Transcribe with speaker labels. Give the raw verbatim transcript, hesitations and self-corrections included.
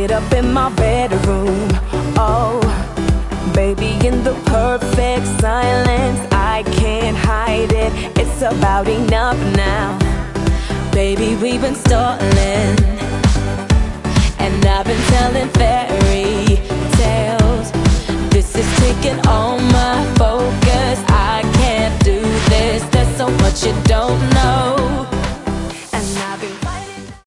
Speaker 1: it up in my bedroom. Oh, baby, in the perfect silence, I can't hide it. It's about enough now. Baby, we've been stalling, and I've been telling fairy tales. This is taking all